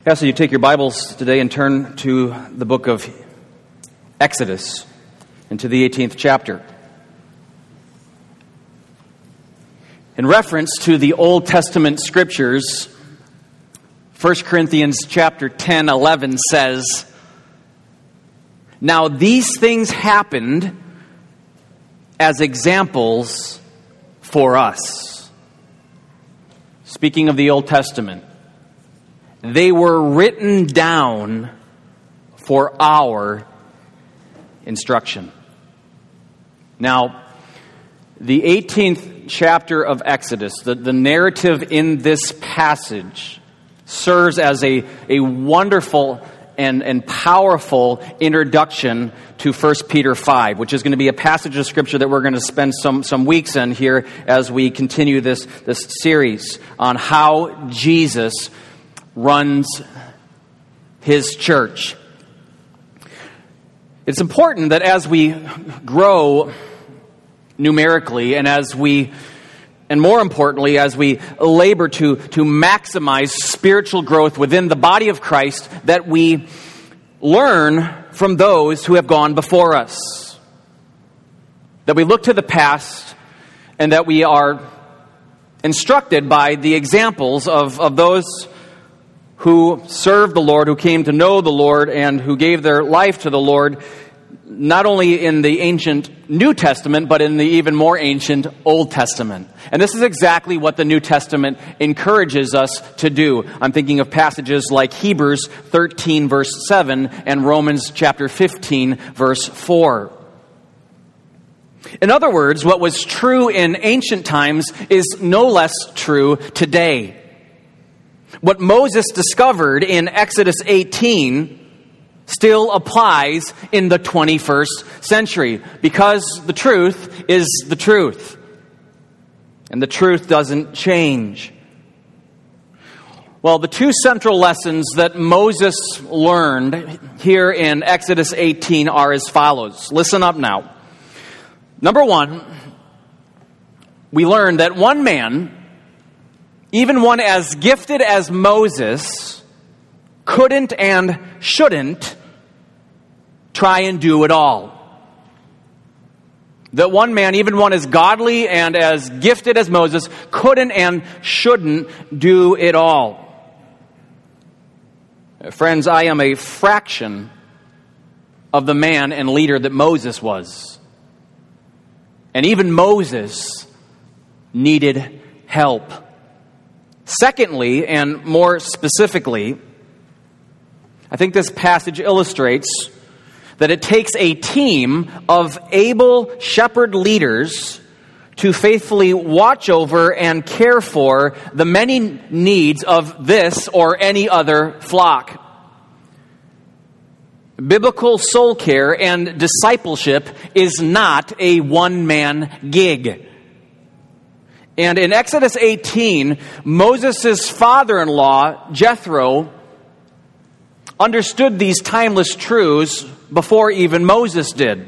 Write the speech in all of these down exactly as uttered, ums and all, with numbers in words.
Pastor, you take your Bibles today and turn to the book of Exodus, into the eighteenth chapter. In reference to the Old Testament scriptures, First Corinthians chapter ten, eleven says, "Now these things happened as examples for us." Speaking of the Old Testament, they were written down for our instruction. Now, the eighteenth chapter of Exodus, the, the narrative in this passage, serves as a, a wonderful and, and powerful introduction to First Peter five, which is going to be a passage of Scripture that we're going to spend some, some weeks in here as we continue this, this series on how Jesus runs His church. It's important that as we grow numerically and as we, and more importantly, as we labor to, to maximize spiritual growth within the body of Christ, that we learn from those who have gone before us. That we look to the past and that we are instructed by the examples of, of those who served the Lord, who came to know the Lord, and who gave their life to the Lord, not only in the ancient New Testament, but in the even more ancient Old Testament. And this is exactly what the New Testament encourages us to do. I'm thinking of passages like Hebrews thirteen, verse seven, and Romans chapter fifteen, verse four. In other words, what was true in ancient times is no less true today. What Moses discovered in Exodus eighteen still applies in the twenty-first century, because the truth is the truth. And the truth doesn't change. Well, the two central lessons that Moses learned here in Exodus eighteen are as follows. Listen up now. Number one, we learned that one man, even one as gifted as Moses, couldn't and shouldn't try and do it all. That one man, even one as godly and as gifted as Moses, couldn't and shouldn't do it all. Friends, I am a fraction of the man and leader that Moses was. And even Moses needed help. Secondly, and more specifically, I think this passage illustrates that it takes a team of able shepherd leaders to faithfully watch over and care for the many needs of this or any other flock. Biblical soul care and discipleship is not a one-man gig. And in Exodus eighteen, Moses' father-in-law, Jethro, understood these timeless truths before even Moses did.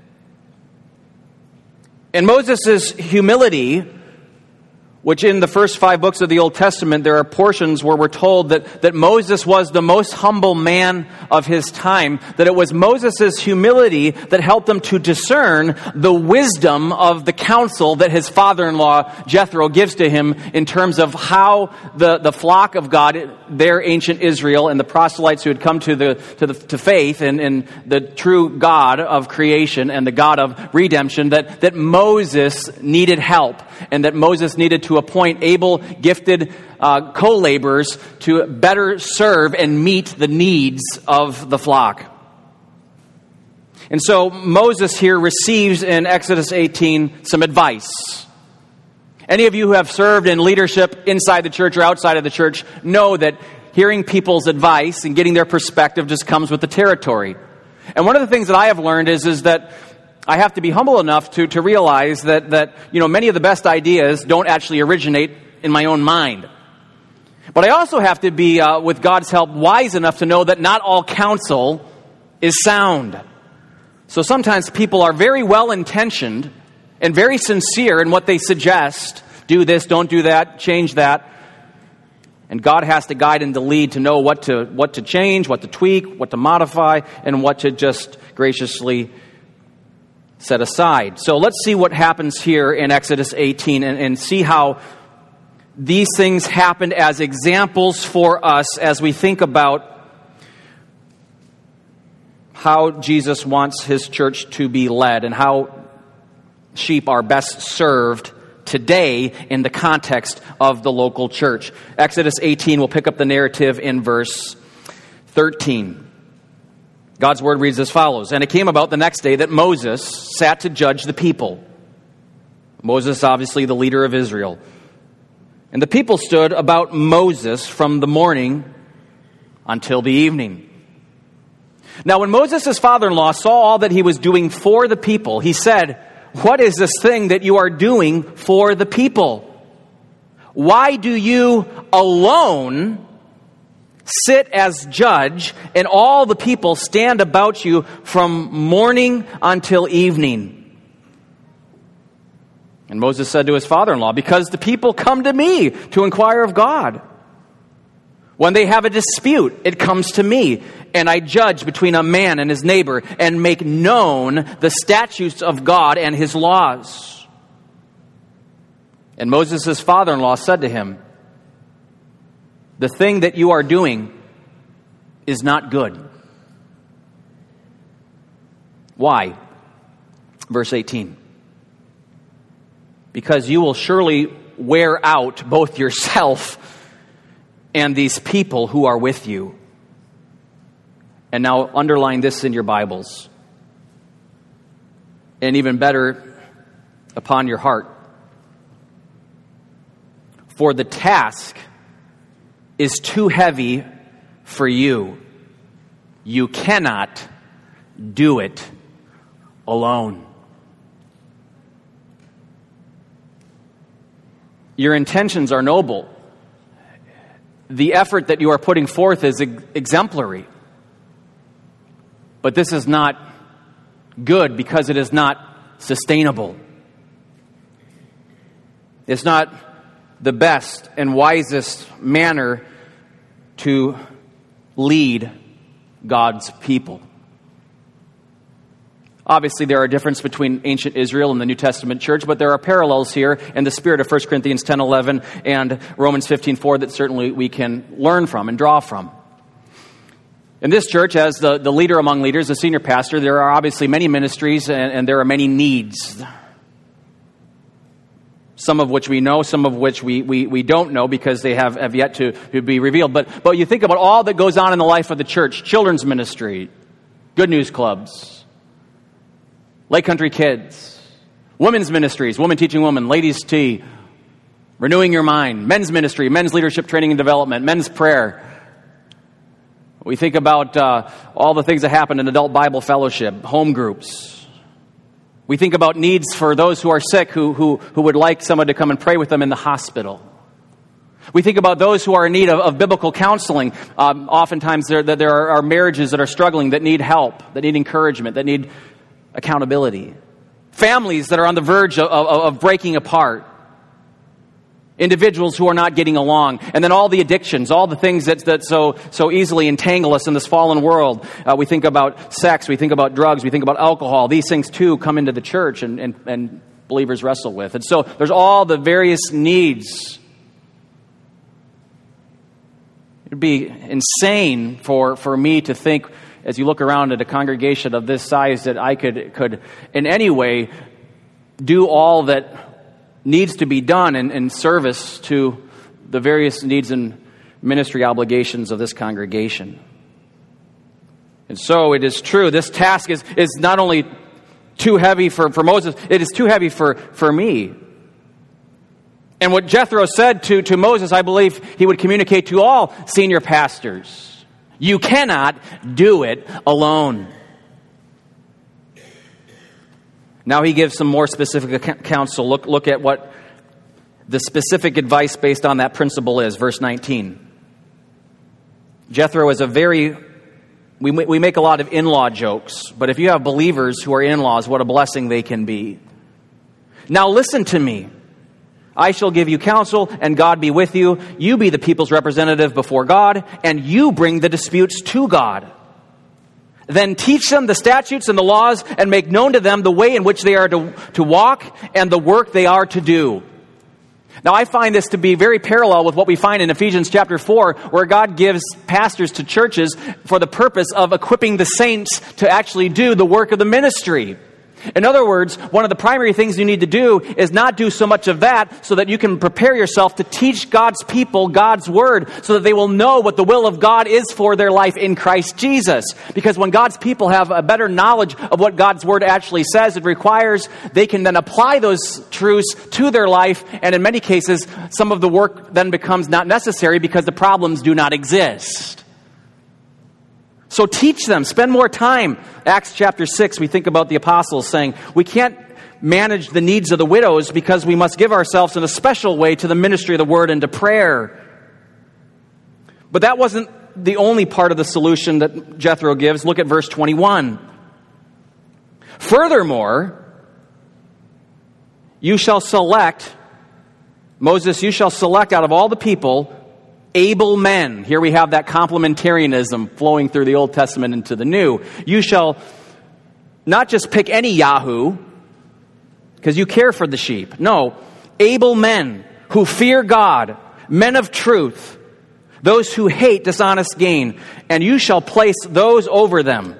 And Moses' humility, which in the first five books of the Old Testament, there are portions where we're told that, that Moses was the most humble man of his time, that it was Moses' humility that helped him to discern the wisdom of the counsel that his father-in-law Jethro gives to him in terms of how the, the flock of God, their ancient Israel, and the proselytes who had come to the to the to faith in, in the true God of creation and the God of redemption, that, that Moses needed help, and that Moses needed to appoint able, gifted uh, co-laborers to better serve and meet the needs of the flock. And so Moses here receives in Exodus eighteen some advice. Any of you who have served in leadership inside the church or outside of the church know that hearing people's advice and getting their perspective just comes with the territory. And one of the things that I have learned is, is that I have to be humble enough to, to realize that, that, you know, many of the best ideas don't actually originate in my own mind. But I also have to be, uh, with God's help, wise enough to know that not all counsel is sound. So sometimes people are very well-intentioned and very sincere in what they suggest. Do this, don't do that, change that. And God has to guide and to lead to know what to what to change, what to tweak, what to modify, and what to just graciously set aside. So let's see what happens here in Exodus eighteen and, and see how these things happened as examples for us as we think about how Jesus wants his church to be led and how sheep are best served today in the context of the local church. Exodus eighteen, we'll pick up the narrative in verse thirteen. God's word reads as follows. And it came about the next day that Moses sat to judge the people. Moses, obviously the leader of Israel. And the people stood about Moses from the morning until the evening. Now, when Moses' father-in-law saw all that he was doing for the people, he said, "What is this thing that you are doing for the people? Why do you alone sit as judge, and all the people stand about you from morning until evening?" And Moses said to his father-in-law, "Because the people come to me to inquire of God. When they have a dispute, it comes to me, and I judge between a man and his neighbor and make known the statutes of God and his laws." And Moses' father-in-law said to him, "The thing that you are doing is not good." Why? Verse eighteen. "Because you will surely wear out both yourself and these people who are with you." And now underline this in your Bibles. And even better, upon your heart. "For the task is too heavy for you. You cannot do it alone." Your intentions are noble. The effort that you are putting forth is ex- exemplary. But this is not good because it is not sustainable. It's not the best and wisest manner to lead God's people. Obviously, there are differences between ancient Israel and the New Testament church, but there are parallels here in the spirit of First Corinthians ten eleven and Romans fifteen four that certainly we can learn from and draw from. In this church, as the, the leader among leaders, the senior pastor, there are obviously many ministries and, and there are many needs. Some of which we know, some of which we, we, we don't know because they have, have yet to, to be revealed. But, but you think about all that goes on in the life of the church. Children's ministry, Good News Clubs, Lake Country Kids, women's ministries, Women Teaching Women, Ladies' Tea, Renewing Your Mind, men's ministry, men's leadership training and development, men's prayer. We think about uh, all the things that happen in adult Bible fellowship, home groups. We think about needs for those who are sick, who, who, who would like someone to come and pray with them in the hospital. We think about those who are in need of, of biblical counseling. Um, oftentimes there, there are, are marriages that are struggling, that need help, that need encouragement, that need accountability. Families that are on the verge of, of, of breaking apart. Individuals who are not getting along. And then all the addictions, all the things that, that so, so easily entangle us in this fallen world. Uh, we think about sex, we think about drugs, we think about alcohol. These things too come into the church and, and, and believers wrestle with. And so there's all the various needs. It'd be insane for, for me to think, as you look around at a congregation of this size, that I could, could in any way do all that needs to be done in, in service to the various needs and ministry obligations of this congregation. And so it is true, this task is, is not only too heavy for, for Moses, it is too heavy for, for me. And what Jethro said to, to Moses, I believe he would communicate to all senior pastors. You cannot do it alone. Now he gives some more specific counsel. Look, look at what the specific advice based on that principle is. Verse nineteen. Jethro is a very, we, we make a lot of in-law jokes, but if you have believers who are in-laws, what a blessing they can be. Now listen to me. I shall give you counsel, and God be with you. You be the people's representative before God, and you bring the disputes to God. Then teach them the statutes and the laws, and make known to them the way in which they are to, to walk, and the work they are to do. Now, I find this to be very parallel with what we find in Ephesians chapter four, where God gives pastors to churches for the purpose of equipping the saints to actually do the work of the ministry. In other words, one of the primary things you need to do is not do so much of that so that you can prepare yourself to teach God's people God's word so that they will know what the will of God is for their life in Christ Jesus. Because when God's people have a better knowledge of what God's word actually says, it requires they can then apply those truths to their life, and in many cases, some of the work then becomes not necessary because the problems do not exist. So teach them, spend more time. Acts chapter six, we think about the apostles saying, we can't manage the needs of the widows because we must give ourselves in a special way to the ministry of the word and to prayer. But that wasn't the only part of the solution that Jethro gives. Look at verse twenty-one. Furthermore, you shall select, Moses, you shall select out of all the people able men. Here we have that complementarianism flowing through the Old Testament into the New. You shall not just pick any Yahoo, because you care for the sheep. No, able men who fear God, men of truth, those who hate dishonest gain, and you shall place those over them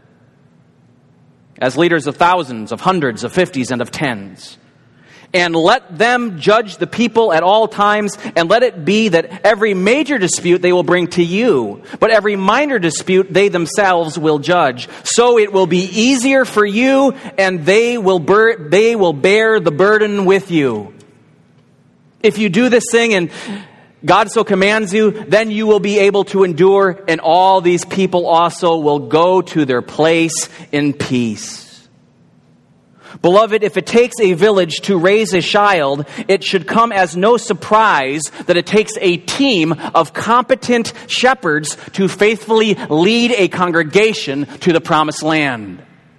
as leaders of thousands, of hundreds, of fifties, and of tens. And let them judge the people at all times, and let it be that every major dispute they will bring to you, but every minor dispute they themselves will judge. So it will be easier for you, and they will bur- they will bear the burden with you. If you do this thing and God so commands you, then you will be able to endure, and all these people also will go to their place in peace. Beloved, if it takes a village to raise a child, it should come as no surprise that it takes a team of competent shepherds to faithfully lead a congregation to the promised land.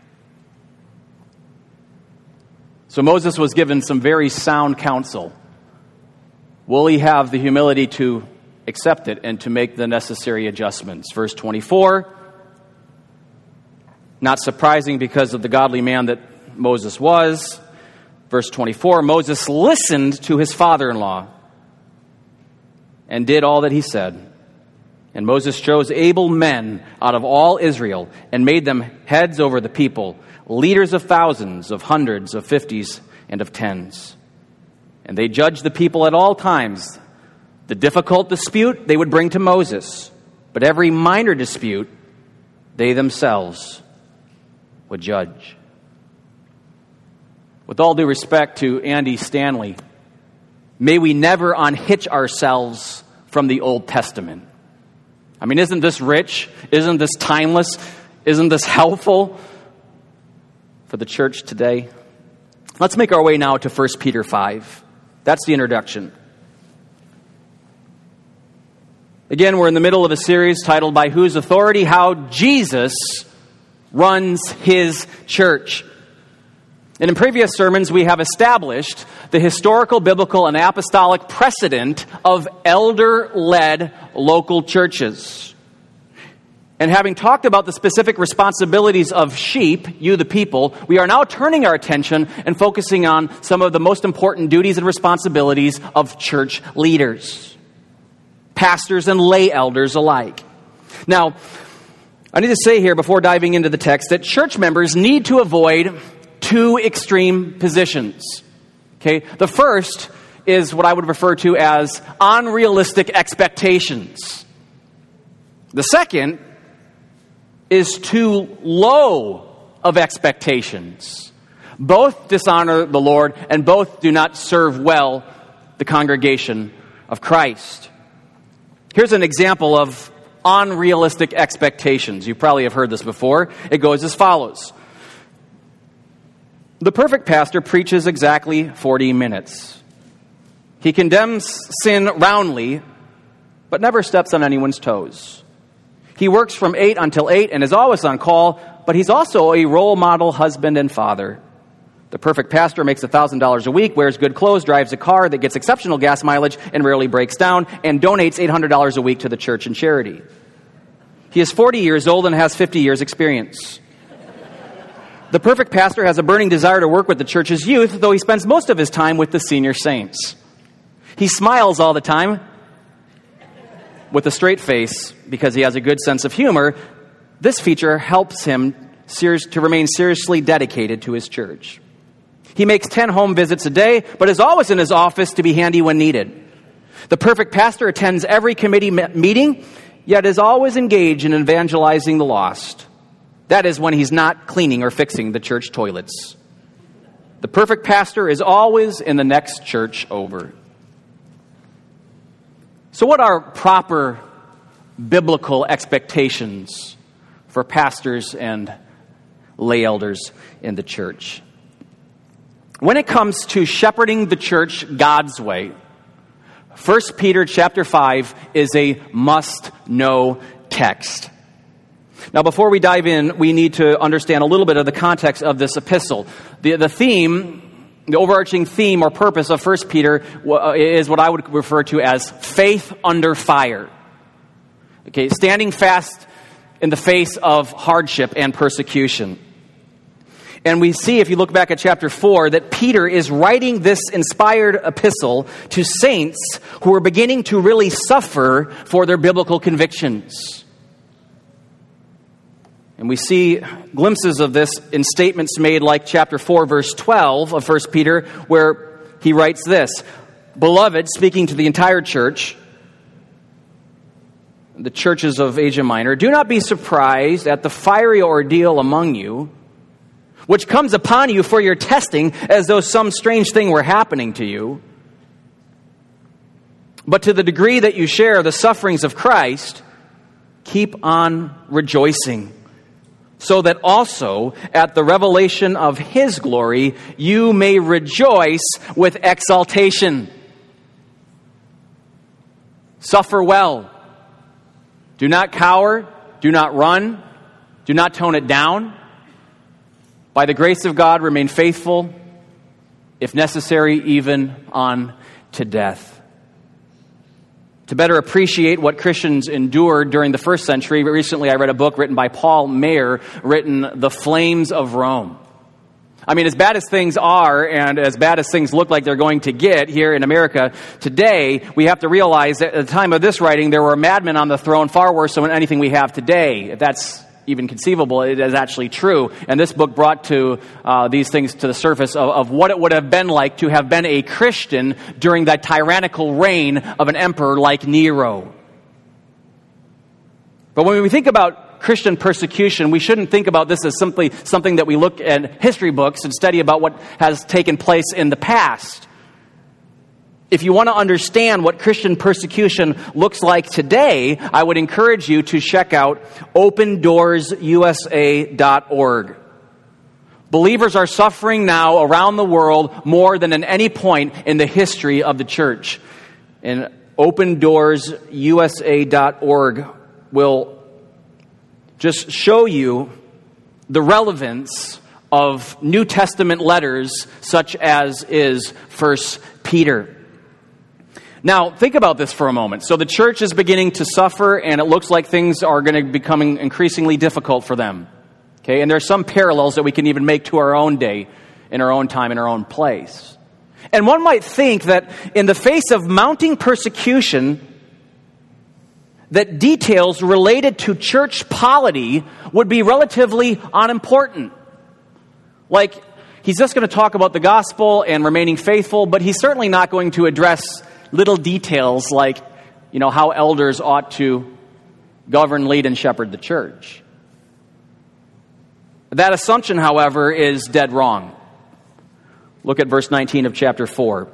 So Moses was given some very sound counsel. Will he have the humility to accept it and to make the necessary adjustments? Verse twenty-four, not surprising because of the godly man that Moses was. Verse twenty-four, Moses listened to his father-in-law and did all that he said. And Moses chose able men out of all Israel and made them heads over the people, leaders of thousands, of hundreds, of fifties, and of tens. And they judged the people at all times. The difficult dispute they would bring to Moses, but every minor dispute they themselves would judge. With all due respect to Andy Stanley, may we never unhitch ourselves from the Old Testament. I mean, isn't this rich? Isn't this timeless? Isn't this helpful for the church today? Let's make our way now to First Peter five. That's the introduction. Again, we're in the middle of a series titled By Whose Authority? How Jesus Runs His Church. And in previous sermons, we have established the historical, biblical, and apostolic precedent of elder-led local churches. And having talked about the specific responsibilities of sheep, you the people, we are now turning our attention and focusing on some of the most important duties and responsibilities of church leaders, pastors and lay elders alike. Now, I need to say here before diving into the text that church members need to avoid two extreme positions. Okay, the first is what I would refer to as unrealistic expectations. The second is too low of expectations. Both dishonor the Lord, and both do not serve well the congregation of Christ. Here's an example of unrealistic expectations. You probably have heard this before. It goes as follows. The perfect pastor preaches exactly forty minutes. He condemns sin roundly, but never steps on anyone's toes. He works from eight until eight and is always on call, but he's also a role model husband and father. The perfect pastor makes one thousand dollars a week, wears good clothes, drives a car that gets exceptional gas mileage and rarely breaks down, and donates eight hundred dollars a week to the church and charity. He is forty years old and has fifty years experience. The perfect pastor has a burning desire to work with the church's youth, though he spends most of his time with the senior saints. He smiles all the time with a straight face because he has a good sense of humor. This feature helps him serious, to remain seriously dedicated to his church. He makes ten home visits a day, but is always in his office to be handy when needed. The perfect pastor attends every committee me- meeting, yet is always engaged in evangelizing the lost. That is when he's not cleaning or fixing the church toilets. The perfect pastor is always in the next church over. So what are proper biblical expectations for pastors and lay elders in the church? When it comes to shepherding the church God's way, First Peter chapter five is a must-know text. Now, before we dive in, we need to understand a little bit of the context of this epistle. The, the theme, the overarching theme or purpose of First Peter is what I would refer to as faith under fire. Okay, standing fast in the face of hardship and persecution. And we see, if you look back at chapter four, that Peter is writing this inspired epistle to saints who are beginning to really suffer for their biblical convictions. And we see glimpses of this in statements made like chapter four, verse twelve of First Peter, where he writes this: Beloved, speaking to the entire church, the churches of Asia Minor, do not be surprised at the fiery ordeal among you, which comes upon you for your testing, as though some strange thing were happening to you. But to the degree that you share the sufferings of Christ, keep on rejoicing, so that also at the revelation of His glory you may rejoice with exaltation. Suffer well. Do not cower. Do not run. Do not tone it down. By the grace of God, remain faithful, if necessary, even on to death. To better appreciate what Christians endured during the first century, recently I read a book written by Paul Mayer, written The Flames of Rome. I mean, as bad as things are, and as bad as things look like they're going to get here in America today, we have to realize that at the time of this writing, there were madmen on the throne far worse than anything we have today. If that's even conceivable, it is actually true. And this book brought to uh, these things to the surface of, of what it would have been like to have been a Christian during that tyrannical reign of an emperor like Nero. But when we think about Christian persecution, we shouldn't think about this as simply something that we look at history books and study about what has taken place in the past. If you want to understand what Christian persecution looks like today, I would encourage you to check out open doors U S A dot org. Believers are suffering now around the world more than at any point in the history of the church. And open doors U S A dot org will just show you the relevance of New Testament letters such as is First Peter. Now, think about this for a moment. So the church is beginning to suffer, and it looks like things are going to be becoming increasingly difficult for them. Okay, and there's some parallels that we can even make to our own day, in our own time, in our own place. And one might think that in the face of mounting persecution, that details related to church polity would be relatively unimportant. Like, he's just going to talk about the gospel and remaining faithful, but he's certainly not going to address little details like, you know, how elders ought to govern, lead, and shepherd the church. That assumption, however, is dead wrong. Look at verse nineteen of chapter four.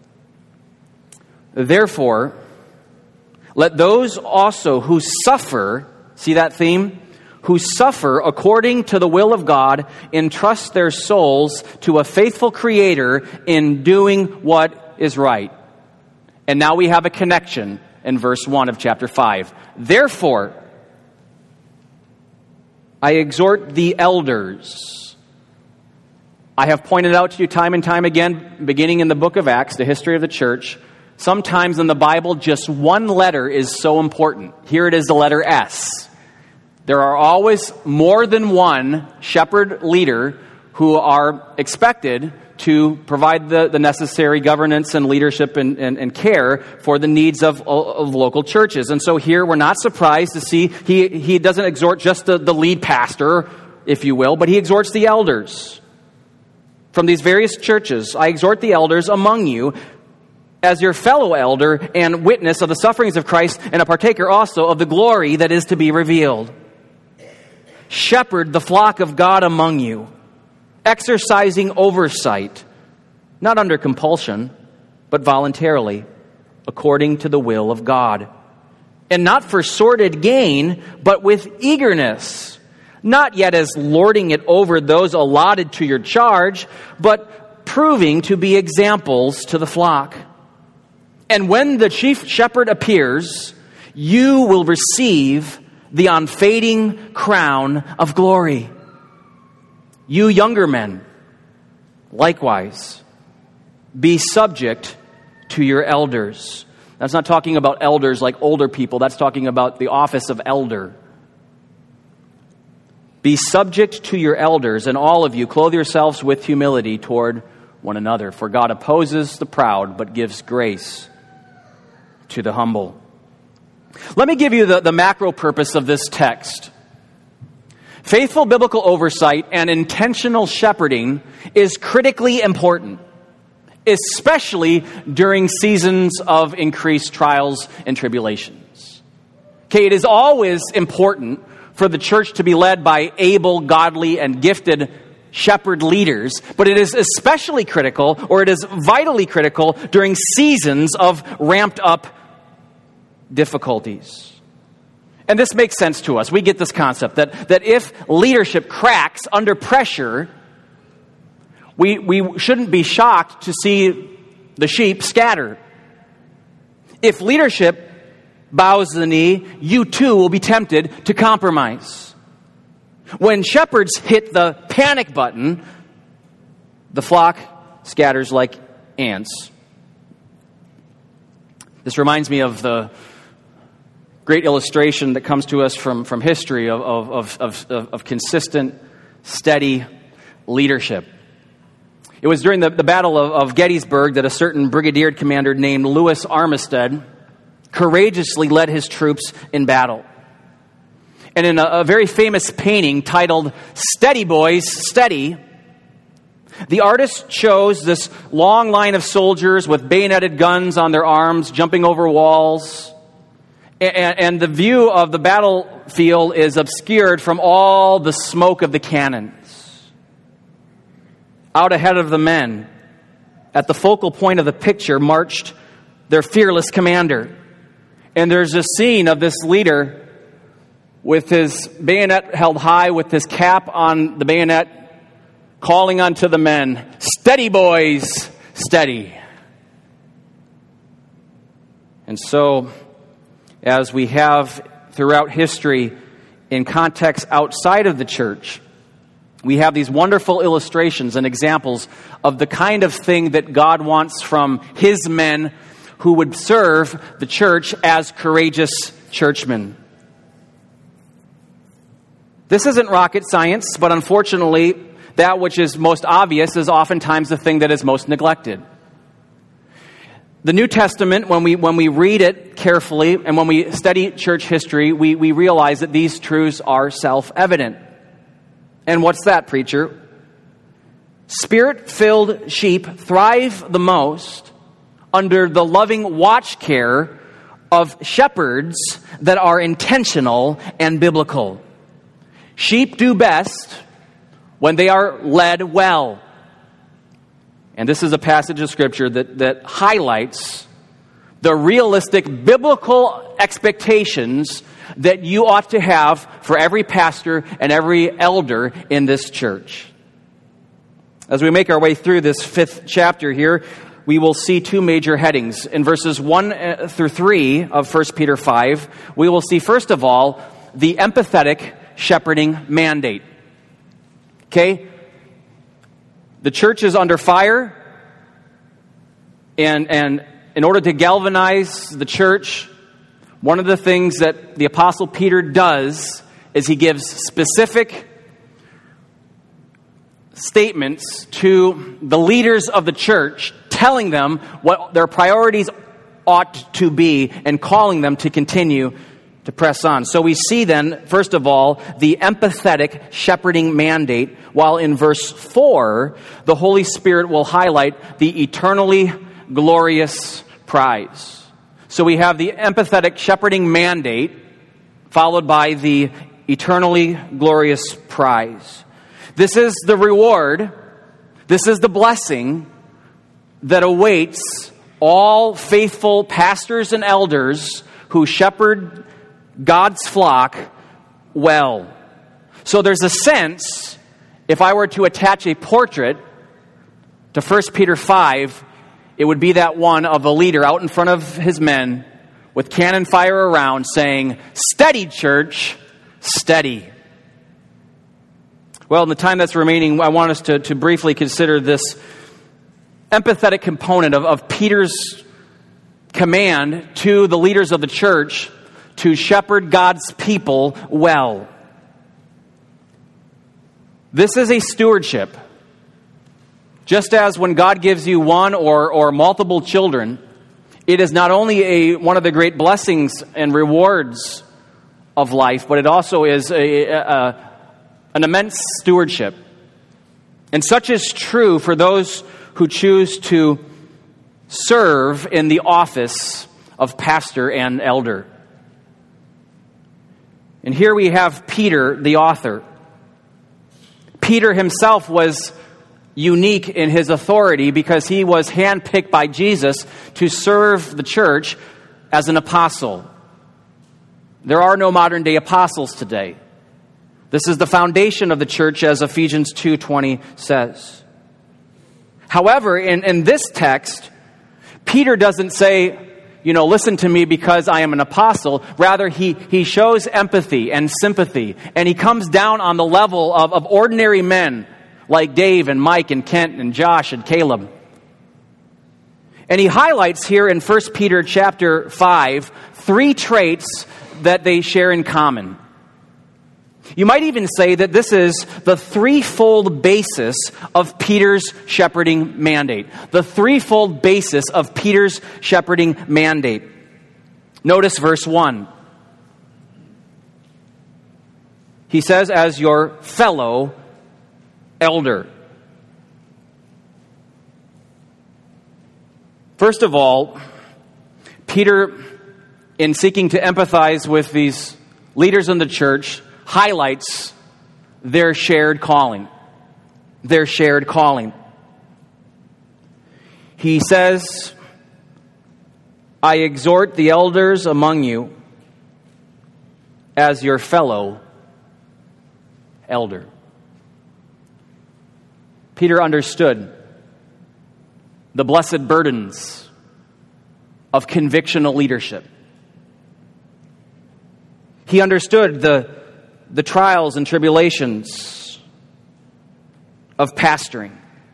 Therefore, let those also who suffer, see that theme? Who suffer according to the will of God, entrust their souls to a faithful Creator in doing what is right. And now we have a connection in verse one of chapter five. Therefore, I exhort the elders I have pointed out to you time and time again, beginning in the book of Acts, the history of the church, sometimes in the Bible, just one letter is so important. Here it is, the letter S. There are always more than one shepherd leader who are expected to provide the, the necessary governance and leadership and, and, and care for the needs of, of local churches. And so here we're not surprised to see he, he doesn't exhort just the, the lead pastor, if you will, but he exhorts the elders. From these various churches, I exhort the elders among you as your fellow elder and witness of the sufferings of Christ and a partaker also of the glory that is to be revealed. Shepherd the flock of God among you, exercising oversight, not under compulsion, but voluntarily, according to the will of God. And not for sordid gain, but with eagerness, not yet as lording it over those allotted to your charge, but proving to be examples to the flock. And when the chief shepherd appears, you will receive the unfading crown of glory. You younger men, likewise, be subject to your elders. That's not talking about elders like older people. That's talking about the office of elder. Be subject to your elders, and all of you clothe yourselves with humility toward one another. For God opposes the proud, but gives grace to the humble. Let me give you the, the macro purpose of this text. Faithful biblical oversight and intentional shepherding is critically important, especially during seasons of increased trials and tribulations. Okay, it is always important for the church to be led by able, godly, and gifted shepherd leaders, but it is especially critical, or it is vitally critical, during seasons of ramped up difficulties. And this makes sense to us. We get this concept that, that if leadership cracks under pressure, we, we shouldn't be shocked to see the sheep scatter. If leadership bows the knee, you too will be tempted to compromise. When shepherds hit the panic button, the flock scatters like ants. This reminds me of the great illustration that comes to us from, from history of, of, of, of, of consistent, steady leadership. It was during the, the Battle of, of Gettysburg that a certain brigadier commander named Lewis Armistead courageously led his troops in battle. And in a, a very famous painting titled "Steady Boys, Steady," the artist chose this long line of soldiers with bayoneted guns on their arms, jumping over walls. And, and the view of the battlefield is obscured from all the smoke of the cannons. Out ahead of the men, at the focal point of the picture, marched their fearless commander. And there's a scene of this leader with his bayonet held high, with his cap on the bayonet, calling unto the men, "Steady, boys, steady." And so, as we have throughout history in contexts outside of the church, we have these wonderful illustrations and examples of the kind of thing that God wants from His men who would serve the church as courageous churchmen. This isn't rocket science, but unfortunately, that which is most obvious is oftentimes the thing that is most neglected. The New Testament, when we when we read it carefully and when we study church history, we, we realize that these truths are self-evident. And what's that, preacher? Spirit-filled sheep thrive the most under the loving watch care of shepherds that are intentional and biblical. Sheep do best when they are led well. And this is a passage of Scripture that, that highlights the realistic biblical expectations that you ought to have for every pastor and every elder in this church. As we make our way through this fifth chapter here, we will see two major headings. In verses one through three of First Peter five, we will see, first of all, the empathetic shepherding mandate. Okay? The church is under fire, and, and in order to galvanize the church, one of the things that the Apostle Peter does is he gives specific statements to the leaders of the church, telling them what their priorities ought to be and calling them to continue to press on. So we see then, first of all, the empathetic shepherding mandate, while in verse four, the Holy Spirit will highlight the eternally glorious prize. So we have the empathetic shepherding mandate, followed by the eternally glorious prize. This is the reward, this is the blessing that awaits all faithful pastors and elders who shepherd God's flock well. So there's a sense, if I were to attach a portrait to First Peter five, it would be that one of a leader out in front of his men with cannon fire around saying, "Steady, church, steady." Well, in the time that's remaining, I want us to, to briefly consider this empathetic component of, of Peter's command to the leaders of the church to shepherd God's people well. This is a stewardship. Just as when God gives you one or, or multiple children, it is not only a one of the great blessings and rewards of life, but it also is a, a, an immense stewardship. And such is true for those who choose to serve in the office of pastor and elder. And here we have Peter, the author. Peter himself was unique in his authority because he was handpicked by Jesus to serve the church as an apostle. There are no modern day apostles today. This is the foundation of the church, as Ephesians two twenty says. However, in, in this text, Peter doesn't say, you know, listen to me because I am an apostle. Rather, he, he shows empathy and sympathy, and he comes down on the level of, of ordinary men like Dave and Mike and Kent and Josh and Caleb. And he highlights here in First Peter chapter five three traits that they share in common. You might even say that this is the threefold basis of Peter's shepherding mandate. The threefold basis of Peter's shepherding mandate. Notice verse one. He says, as your fellow elder. First of all, Peter, in seeking to empathize with these leaders in the church, highlights their shared calling. Their shared calling. He says, I exhort the elders among you as your fellow elder. Peter understood the blessed burdens of convictional leadership. He understood the the trials and tribulations of pastoring.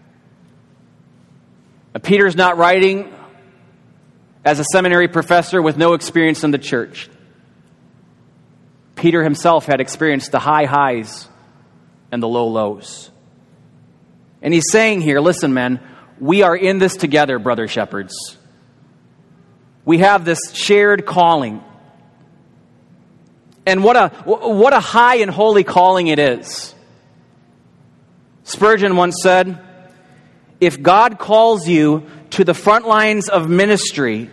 Now, Peter's not writing as a seminary professor with no experience in the church. Peter himself had experienced the high highs and the low lows. And he's saying here, listen, men, we are in this together, brother shepherds. We have this shared calling. And what a what a high and holy calling it is. Spurgeon once said, if God calls you to the front lines of ministry,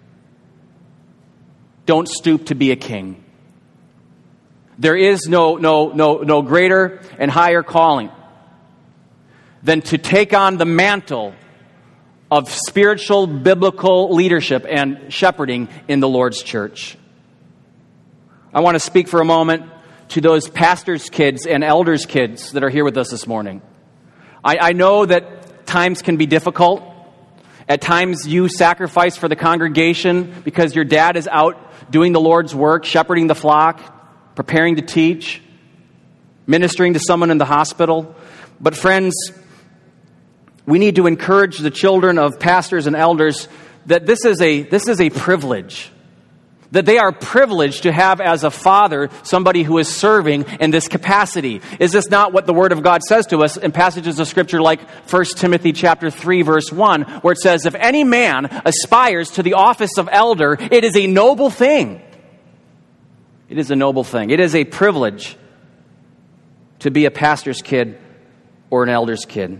don't stoop to be a king. There is no no no no greater and higher calling than to take on the mantle of spiritual biblical leadership and shepherding in the Lord's church. I want to speak for a moment to those pastors' kids and elders' kids that are here with us this morning. I, I know that times can be difficult. At times you sacrifice for the congregation because your dad is out doing the Lord's work, shepherding the flock, preparing to teach, ministering to someone in the hospital. But friends, we need to encourage the children of pastors and elders that this is a this is a privilege. That they are privileged to have as a father somebody who is serving in this capacity. Is this not what the Word of God says to us in passages of Scripture like First Timothy chapter three, verse one, where it says, if any man aspires to the office of elder, it is a noble thing. It is a noble thing. It is a privilege to be a pastor's kid or an elder's kid.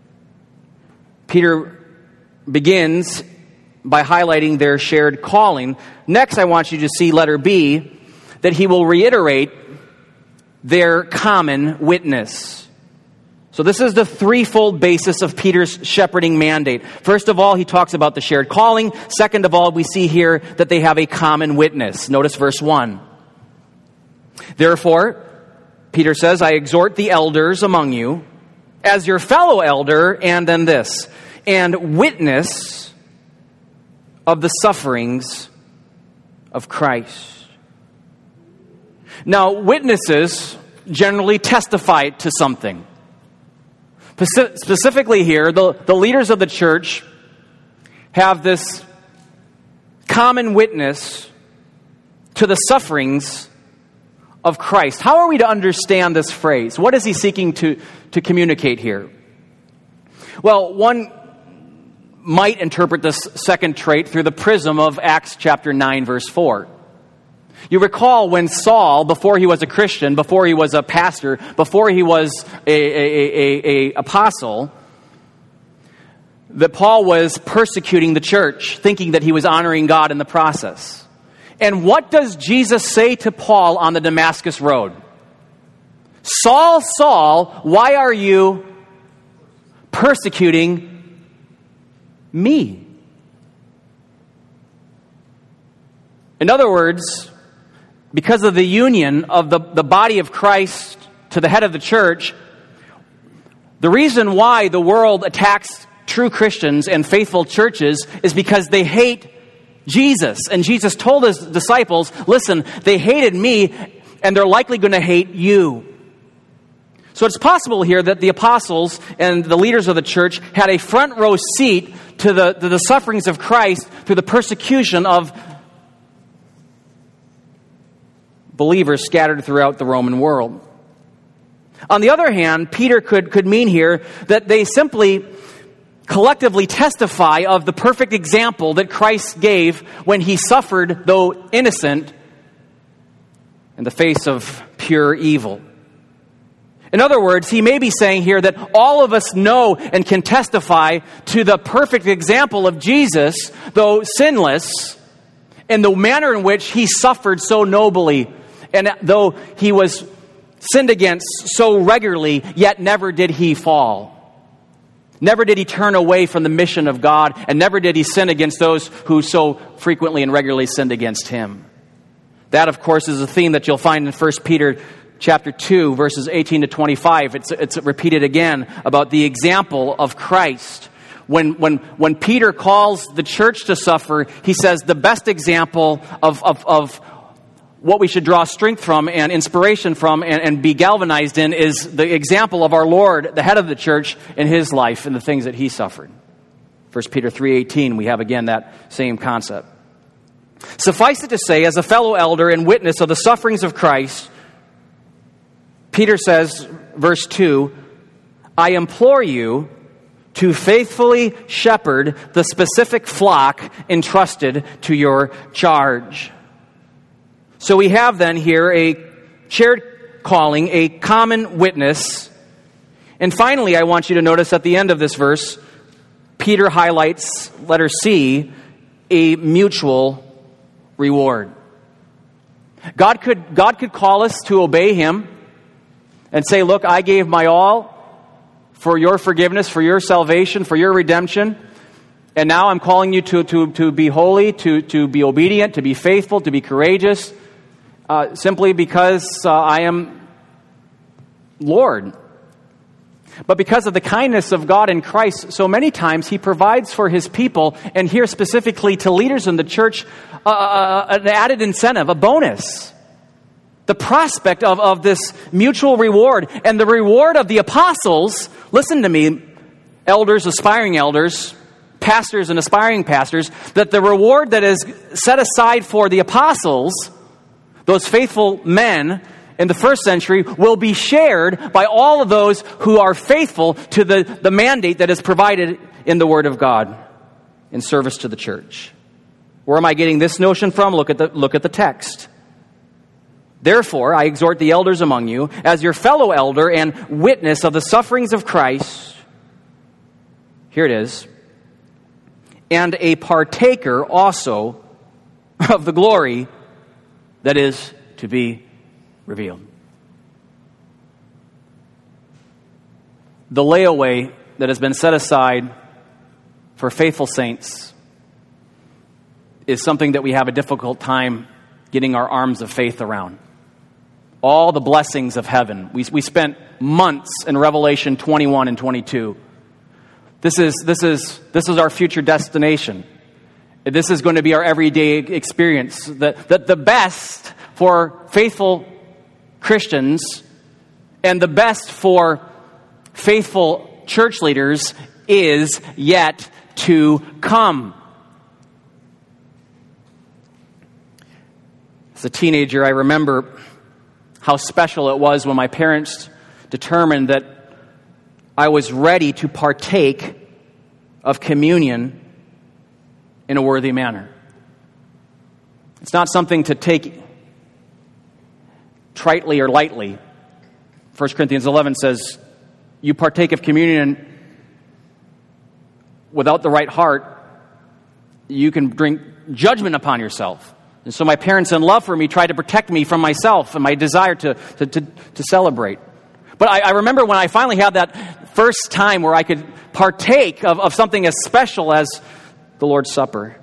Peter begins by highlighting their shared calling. Next, I want you to see letter B, that he will reiterate their common witness. So this is the threefold basis of Peter's shepherding mandate. First of all, he talks about the shared calling. Second of all, we see here that they have a common witness. Notice verse one. Therefore, Peter says, I exhort the elders among you as your fellow elder, and then this, and witness of the sufferings of Christ. Now, witnesses generally testify to something. Specifically here, the, the leaders of the church have this common witness to the sufferings of Christ. How are we to understand this phrase? What is he seeking to, to communicate here? Well, one might interpret this second trait through the prism of Acts chapter nine, verse four. You recall when Saul, before he was a Christian, before he was a pastor, before he was a, a, a, a apostle, that Paul was persecuting the church, thinking that he was honoring God in the process. And what does Jesus say to Paul on the Damascus road? Saul, Saul, why are you persecuting me? In other words, because of the union of the, the body of Christ to the head of the church, the reason why the world attacks true Christians and faithful churches is because they hate Jesus. And Jesus told his disciples, listen, they hated me and they're likely going to hate you. So it's possible here that the apostles and the leaders of the church had a front row seat to the, to the sufferings of Christ through the persecution of believers scattered throughout the Roman world. On the other hand, Peter could, could mean here that they simply collectively testify of the perfect example that Christ gave when he suffered, though innocent, in the face of pure evil. In other words, he may be saying here that all of us know and can testify to the perfect example of Jesus, though sinless, and the manner in which he suffered so nobly, and though he was sinned against so regularly, yet never did he fall. Never did he turn away from the mission of God, and never did he sin against those who so frequently and regularly sinned against him. That, of course, is a theme that you'll find in First Peter chapter two, verses eighteen to twenty-five. It's, it's repeated again about the example of Christ. When, when, when Peter calls the church to suffer, he says the best example of, of, of what we should draw strength from and inspiration from and, and be galvanized in is the example of our Lord, the head of the church, in his life and the things that he suffered. First Peter three eighteen, we have again that same concept. Suffice it to say, as a fellow elder and witness of the sufferings of Christ, Peter says, verse two, I implore you to faithfully shepherd the specific flock entrusted to your charge. So we have then here a shared calling, a common witness. And finally, I want you to notice at the end of this verse, Peter highlights, letter C, a mutual reward. God could, God could call us to obey him and say, look, I gave my all for your forgiveness, for your salvation, for your redemption. And now I'm calling you to, to, to be holy, to, to be obedient, to be faithful, to be courageous, uh, simply because uh, I am Lord. But because of the kindness of God in Christ, so many times he provides for his people, and here specifically to leaders in the church, uh, an added incentive, a bonus. The prospect of, of this mutual reward. And the reward of the apostles, listen to me, elders, aspiring elders, pastors and aspiring pastors, that the reward that is set aside for the apostles, those faithful men in the first century, will be shared by all of those who are faithful to the, the mandate that is provided in the Word of God in service to the church. Where am I getting this notion from? Look at the, look at the text. Therefore, I exhort the elders among you, as your fellow elder and witness of the sufferings of Christ, here it is, and a partaker also of the glory that is to be revealed. The layaway that has been set aside for faithful saints is something that we have a difficult time getting our arms of faith around. All the blessings of heaven. We, we spent months in Revelation twenty-one and twenty-two. This is, this is, this is our future destination. This is going to be our everyday experience. That, that the best for faithful Christians and the best for faithful church leaders is yet to come. As a teenager, I remember how special it was when my parents determined that I was ready to partake of communion in a worthy manner. It's not something to take tritely or lightly. First Corinthians eleven says, you partake of communion without the right heart, you can bring judgment upon yourself. And so my parents, in love for me, tried to protect me from myself and my desire to, to, to, to celebrate. But I, I remember when I finally had that first time where I could partake of, of something as special as the Lord's Supper.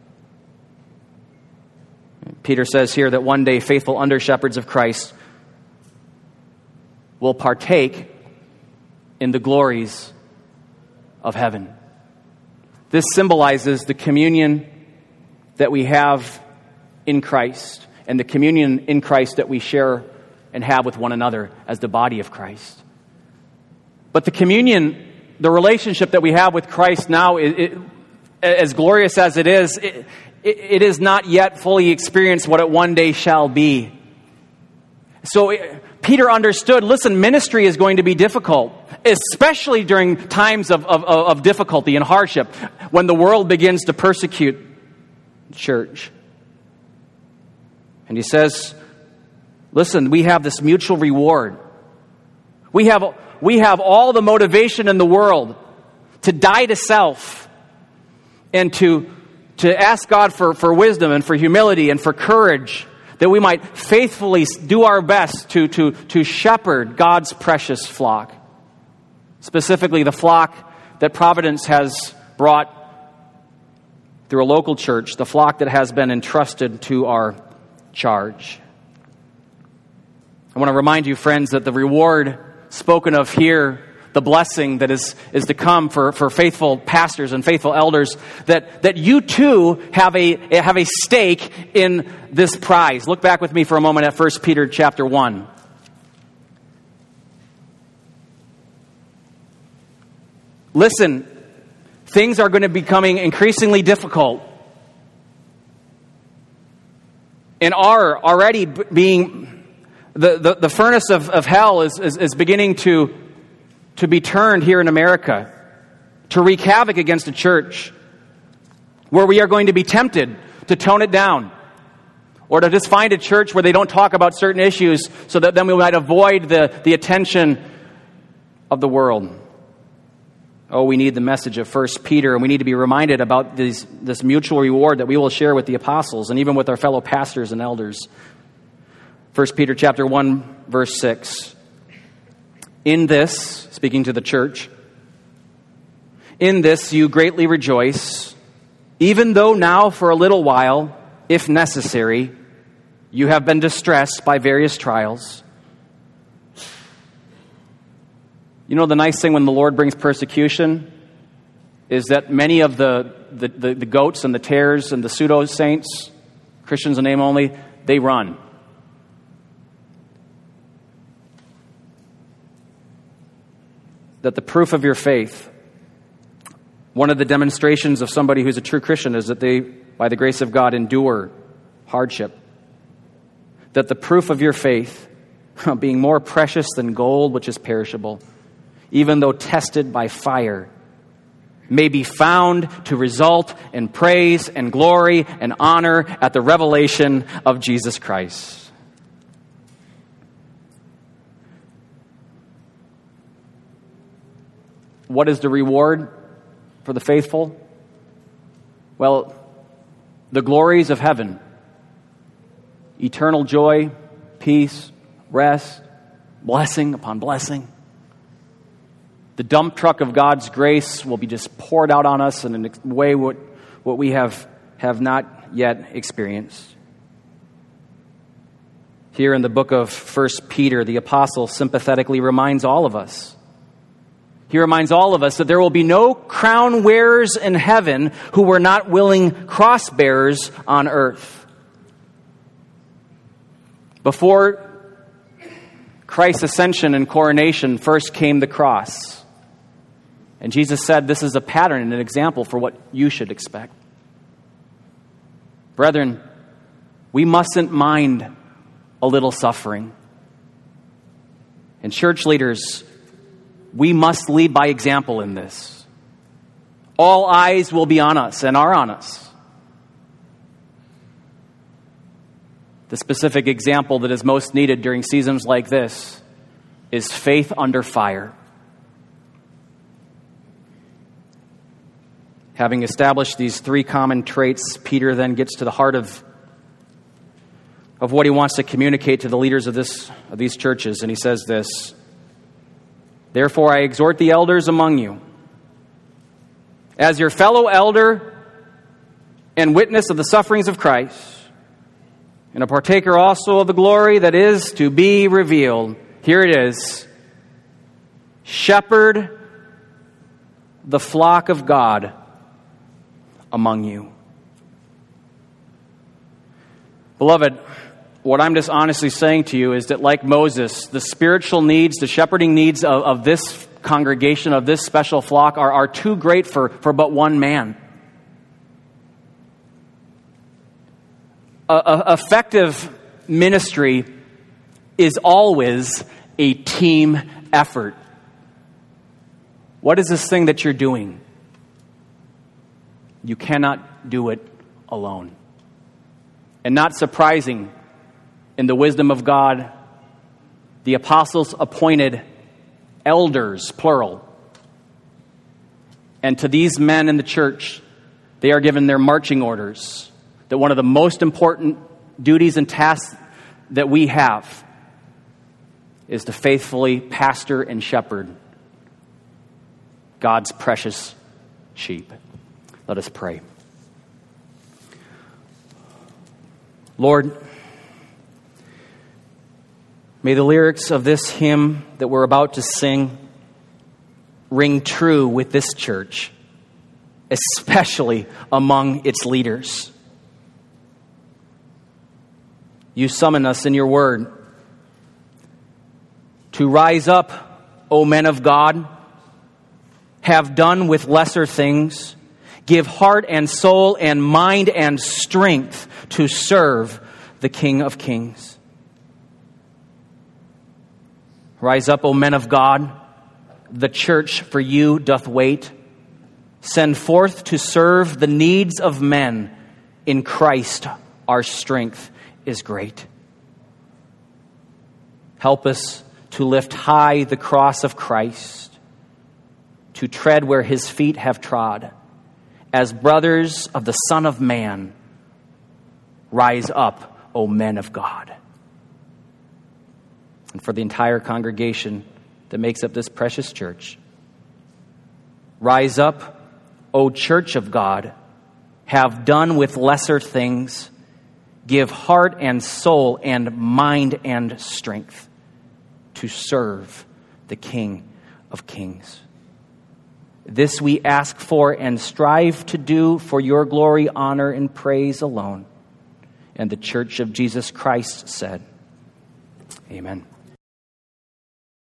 Peter says here that one day faithful under-shepherds of Christ will partake in the glories of heaven. This symbolizes the communion that we have in Christ and the communion in Christ that we share and have with one another as the body of Christ. But the communion, the relationship that we have with Christ now, it, it, as glorious as it is, it, it, it is not yet fully experienced what it one day shall be. So it, Peter understood, listen, ministry is going to be difficult, especially during times of, of, of difficulty and hardship, when the world begins to persecute the church. And he says, listen, we have this mutual reward. We have, we have all the motivation in the world to die to self and to, to ask God for, for wisdom and for humility and for courage, that we might faithfully do our best to, to, to shepherd God's precious flock. Specifically, the flock that Providence has brought through a local church, the flock that has been entrusted to our charge. I want to remind you, friends, that the reward spoken of here, the blessing that is, is to come for, for faithful pastors and faithful elders, that, that you too have a, have a stake in this prize. Look back with me for a moment at First Peter chapter one. Listen, things are going to be becoming increasingly difficult and are already being, the, the, the furnace of, of hell is, is, is beginning to, to be turned here in America, to wreak havoc against the church, where we are going to be tempted to tone it down, or to just find a church where they don't talk about certain issues so that then we might avoid the, the attention of the world. Oh, we need the message of First Peter, and we need to be reminded about these, this mutual reward that we will share with the apostles and even with our fellow pastors and elders. First Peter chapter one, verse six. In this, speaking to the church, in this you greatly rejoice, even though now for a little while, if necessary, you have been distressed by various trials. You know, the nice thing when the Lord brings persecution is that many of the, the, the, the goats and the tares and the pseudo-saints, Christians in name only, they run. That the proof of your faith One of the demonstrations of somebody who's a true Christian is that they, by the grace of God, endure hardship. That the proof of your faith, being more precious than gold, which is perishable, even though tested by fire, may be found to result in praise and glory and honor at the revelation of Jesus Christ. What is the reward for the faithful? Well, the glories of heaven, eternal joy, peace, rest, blessing upon blessing. The dump truck of God's grace will be just poured out on us in a way what, what we have, have not yet experienced. Here in the book of First Peter, the apostle sympathetically reminds all of us. He reminds all of us that there will be no crown wearers in heaven who were not willing cross bearers on earth. Before Christ's ascension and coronation, first came the cross. And Jesus said this is a pattern and an example for what you should expect. Brethren, we mustn't mind a little suffering. And church leaders, we must lead by example in this. All eyes will be on us and are on us. The specific example that is most needed during seasons like this is faith under fire. Having established these three common traits, Peter then gets to the heart of, of what he wants to communicate to the leaders of, this, of these churches. And he says this: "Therefore I exhort the elders among you, as your fellow elder and witness of the sufferings of Christ, and a partaker also of the glory that is to be revealed." Here it is. "Shepherd the flock of God among you." Beloved, what I'm just honestly saying to you is that, like Moses, the spiritual needs, the shepherding needs of, of this congregation, of this special flock, are, are too great for, for but one man. A, a, effective ministry is always a team effort. What is this thing that you're doing? You cannot do it alone. And not surprising, in the wisdom of God, the apostles appointed elders, plural. And to these men in the church, they are given their marching orders. That one of the most important duties and tasks that we have is to faithfully pastor and shepherd God's precious sheep. Let us pray. Lord, may the lyrics of this hymn that we're about to sing ring true with this church, especially among its leaders. You summon us in your word to rise up, O men of God, have done with lesser things, give heart and soul and mind and strength to serve the King of Kings. Rise up, O men of God, the church for you doth wait. Send forth to serve the needs of men. In Christ our strength is great. Help us to lift high the cross of Christ, to tread where his feet have trod. As brothers of the Son of Man, rise up, O men of God. And for the entire congregation that makes up this precious church, rise up, O church of God, have done with lesser things, give heart and soul and mind and strength to serve the King of Kings. This we ask for and strive to do for your glory, honor, and praise alone. And the Church of Jesus Christ said, Amen.